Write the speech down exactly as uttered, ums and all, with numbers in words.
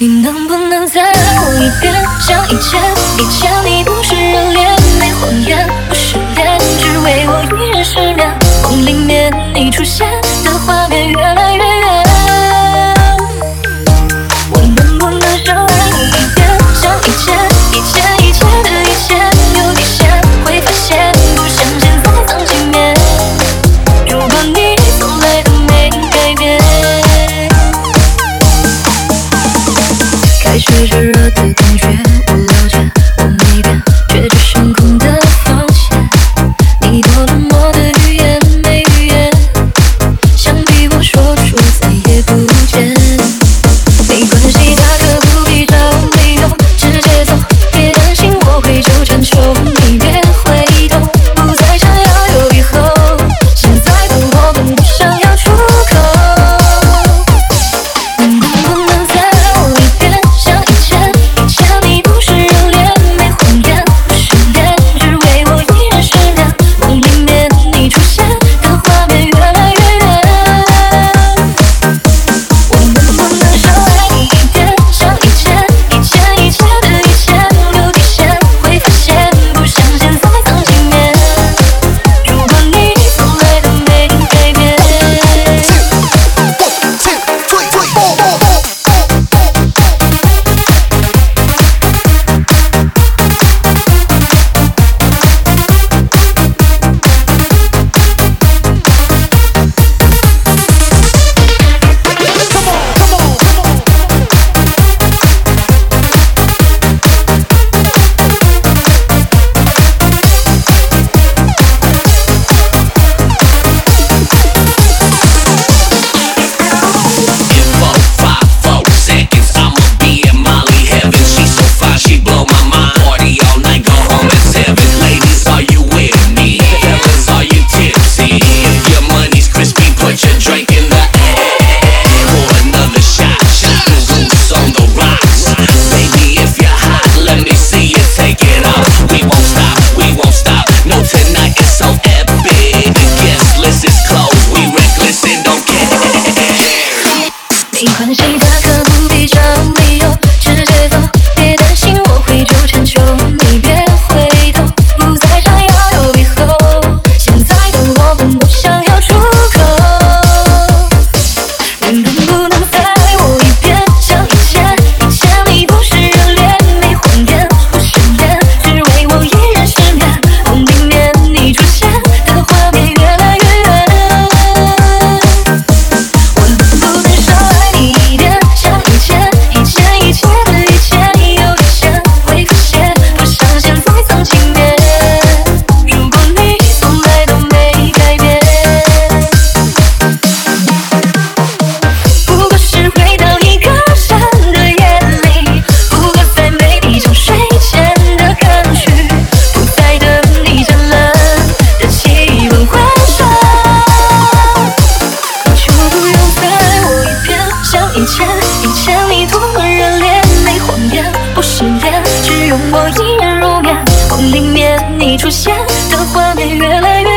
你能不能再爱我一遍，像以前？以前你不是热恋，没谎言，不失恋，只为我一人失眠。梦里面你出现的画面越来越远。我能不能少爱你一遍，像以前？以前以前的一切有底线，会发现不像现在曾经面。如果你从来都没改变，开始炙热的感觉，我了解，我没变，却只剩空的房间。你多冷漠的语言，没语言，想逼我说出再也不见。没关系，大可不必找理由，直接走，别担心我会纠缠求你别回头，不再想要有以后，现在的我们不想要出口。你能不能再爱我一遍，像以前？以前你不是热恋，没谎言，不失恋，只为我一人失眠。梦里面你出现的画面越来越远。我能不能少爱你一遍，像以前？以前以前的一切有底线，会发现不像现在曾经面。如果你从来都没改变。没关系，大可不必找理由，直接走，别担心我会纠缠求你别回头，不再想要有以后，现在的我们不想要出口。你能不能再爱我一遍，像以前？以前你不是热恋，没谎言，不失恋，只为我一人失眠。梦里面你出现的画面越来越远。我能不能少爱你一遍，像以前？以前以前的一切有底线，会发现不像现在曾经面。如果你从来都没改变，不过是回到一个山的夜里，不过再美丽像睡前的歌曲，不再等你渐冷的气温回升。就不用再爱我一遍，像以前？以前你多么热烈，没谎言，不失恋，只用我一人入眠。梦里面你出现的画面越来越